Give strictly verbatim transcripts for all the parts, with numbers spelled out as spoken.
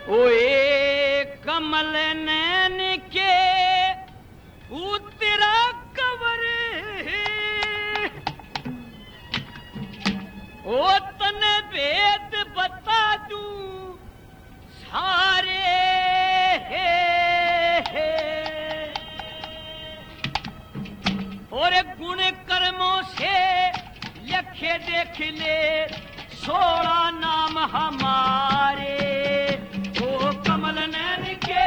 ओए कमल नैन के उतरा कवर ओ तने भेद बता दूं सारे और गुण कर्मों से लखे देख ले सोलह नाम हमारे ओ कमल नैन के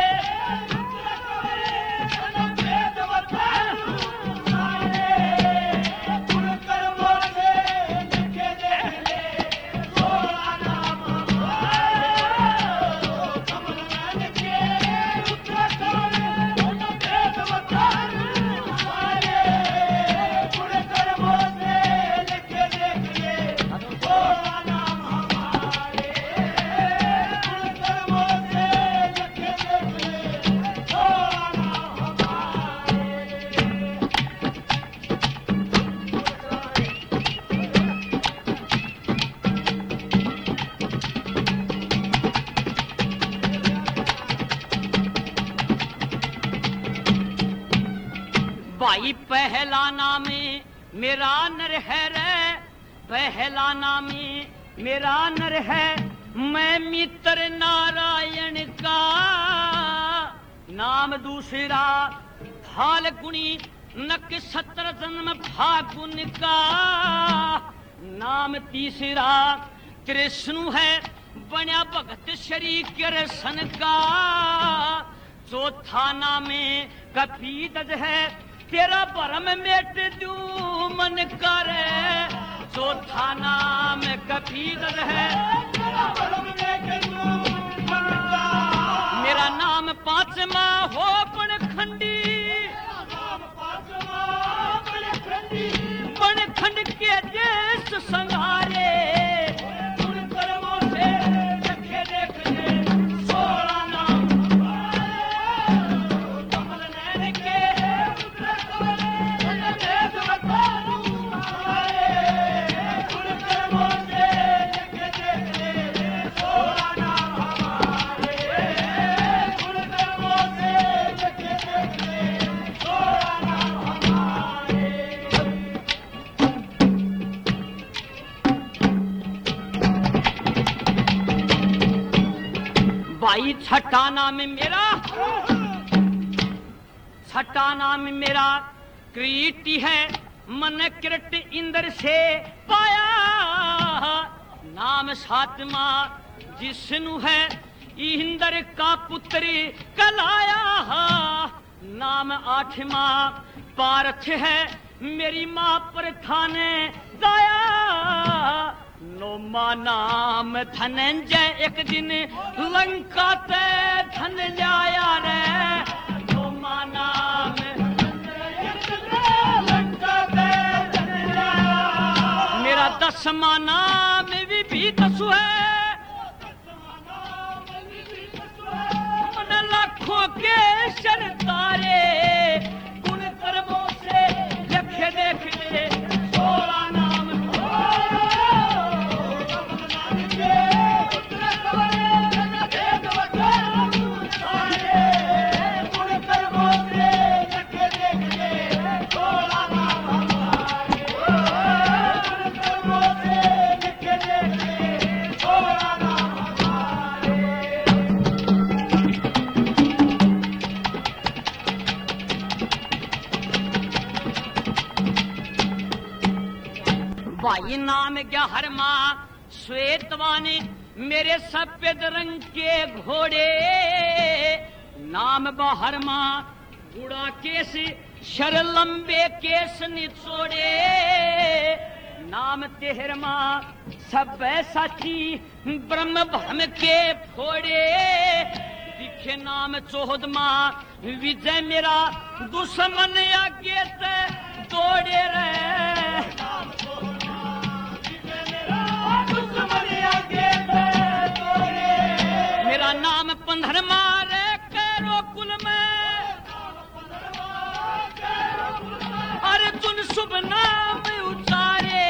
भाई पहला नाम मेरा नर है रे पहला नाम मेरा नर है मैं मित्र नारायण का नाम दूसरा फाल्गुनी नक्षत्र जन्म फागुन का नाम तीसरा कृष्ण है बन्या भगत श्री कृष्ण का चौथा नाम कपीदज है तेरा भरम मेट दू मन कर चौथा नाम कपीदज है तेरा भरम मेट दू मन कर मेरा नाम पांचवा हो बनखंडी बनखंड के देश संहारे भाई छठा नाम मेरा छठा नाम मेरा कीर्ति है मन किरट इंद्र से पाया नाम सातवा जिष्णु है इंद्र का पुत्र कलाया नाम आठवा पार्थ है मेरी माँ पर थाने दाया नौमा नाम धनंजय एक दिन लंका ते धन लाया रे नौमा नाम लंका ते धन लाया मेरा दसवां नाम भी भी दसु है मन लाखों के सरदारे गुण कर्मों से लखे देख ले सोलह नाम भाई नाम क्या हरमा श्वेतवानी मेरे सफेद रंग के घोड़े नाम बहरमा गुड़ा केस शर लंबे केस निचोड़े नाम तेहरमा सब साथी ब्रह्म भ्रम के फोड़े दिखे नाम चौदमा विजय मेरा दुश्मन आगे ते तोड़े रे मेरा नाम पंधरमा रे कैरो कुल में अर्जुन शुभ नाम उचारे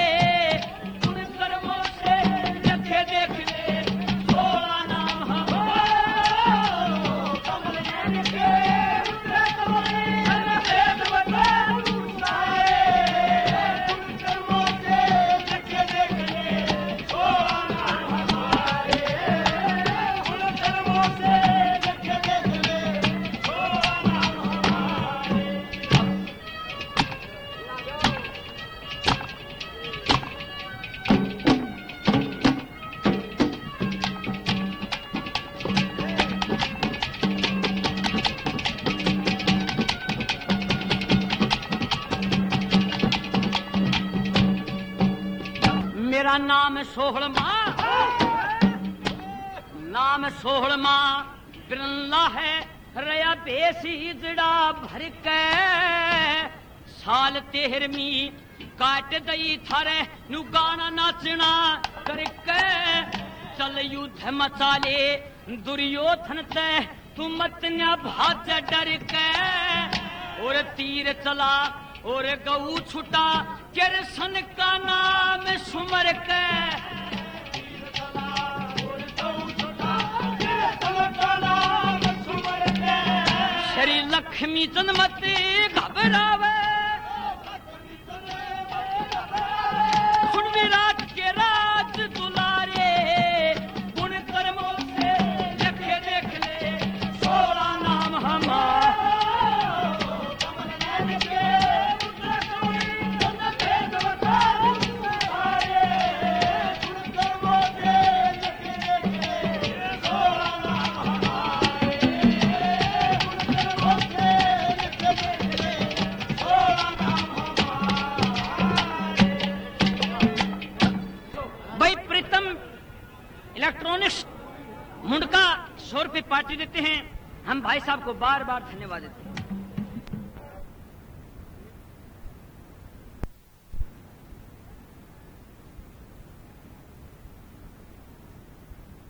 उन कर्मों से लखे देख ले सोलह नाम हमारे सोहलमा नाम सोहलमा बिरला है रया बेसी जड़ा भर के साल तेहरमी काट दई थारे नु गाना नाचना करके चल युद्ध मचाले दुर्योधन ते तू मत न भाज डर के और तीर चला और गऊ छुटा किरसन का नाम सुमर के श्री लक्ष्मी जन्मती घबरावे सुन विराट के राज दुलारे गुण कर्मों से लखे देख ले सोलह नाम हमारा इलेक्ट्रॉनिक्स मुंडका सौ रुपये पार्टी देते हैं। हम भाई साहब को बार बार धन्यवाद देते हैं।